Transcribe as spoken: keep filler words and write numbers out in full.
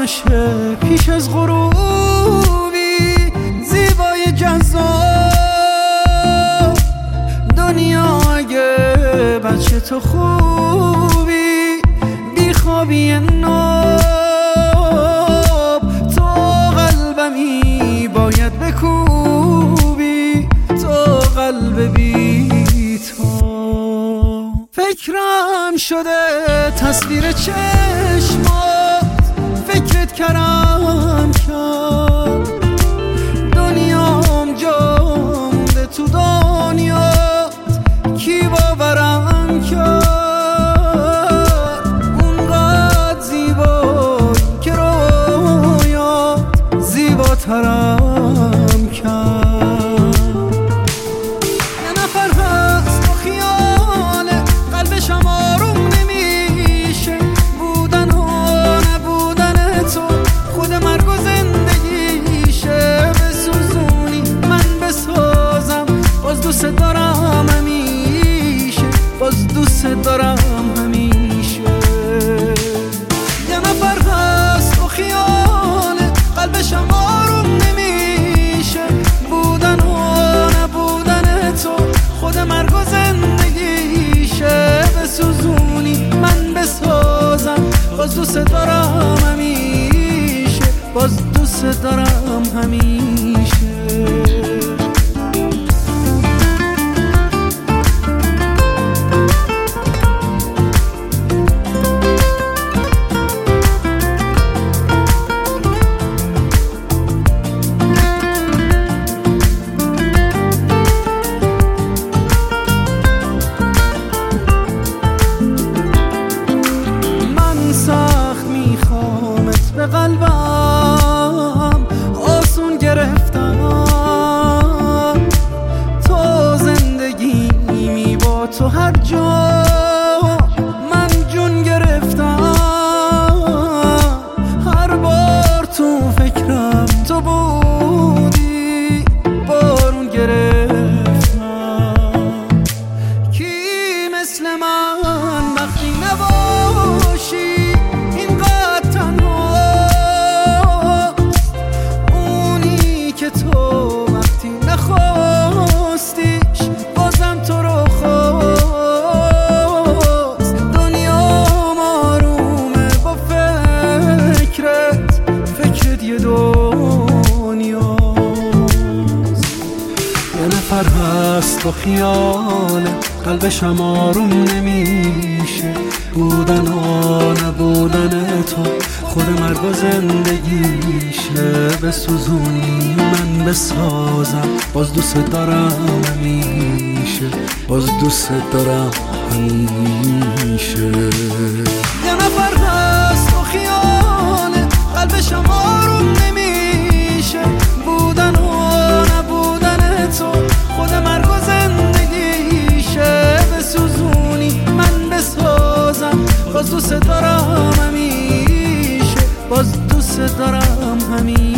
نشه پیش از غروبی زیبای جذاب دنیا اگه بچه تو خوبی بیخوابی ناب تو قلبمی باید بکوبی تو قلب بی تو فکرم شده تصویر چشمات فکرت کردم کرد دنیام جا مونده تو دنیات کی باورم کرد اونقدر زیبایی که رویات زیباترم کرد یه نفر هست با خیاله قلبشم آروم نمیشه بودن و نبودن تو خود مرگ و زندگیشه بسوزونی من بسازم باز دوست دارم همیشه باز دوست دارم همیشه یه نفر هست با خیاله قلبشم آروم نمیشه بودن و نبودن تو خود مرگ و زندگیشه بسوزونی من بسازم باز دوست دارم همیشه باز دوست دارم همیشه سخت میخوامت به قلبم آسون گرفتم تو زندگی می با تو هر جا من جون گرفتم هر بار تو فکرم تو بودی بارون گرفتم کی مثل من وقتی نباشی نفر هست با خیاله قلبشم آروم نمیشه بودن و نبودن تو خود مرگ و زندگیشه بسوزونی من بسازم باز دوست دارم همیشه باز دوست دارم همیشه یه نفر هست با خیاله قلبشم آروم نمیشه بودن و نبودن تو خود مرگ و زندگیشه بسوزونی من بسازم باز دوست دارم همیشه باز دوست دارم همیشه